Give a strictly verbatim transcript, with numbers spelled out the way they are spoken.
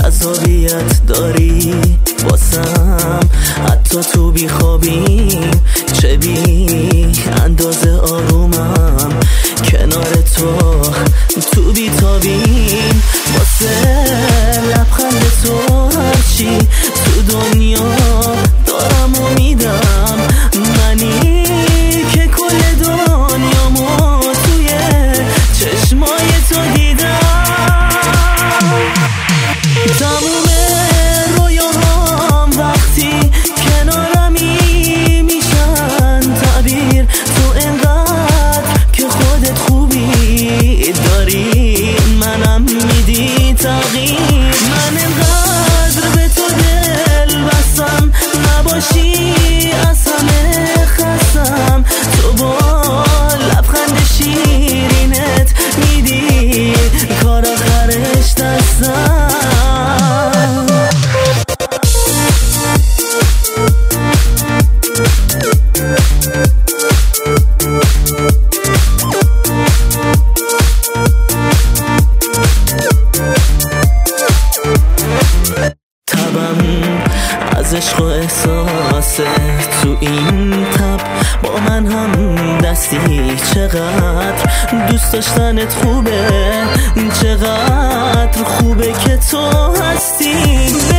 جذابیت داری واسم، حتی تو بیخوابیم چه بی اندازه آرومم کنار تو، تو بیتابیم واسه لبخند تو، هرچی تو دنیا دارم و میدم، منی که کل دنیامو توی چشمای تو دیدم. تموم رویاهام وقتی کنارمی میشن تعبیر، تو انقدر که خودت خوبی داری منم میدی تغییر، من انقدر به تو دل بستم نباشی از همه خستم، تو با لبخند شیرینت میدی کار آخرش دستم. از عشق و احساس تو این تب با من هم دستی، چقدر دوست داشتنت خوبه، چقدر خوبه که تو هستی.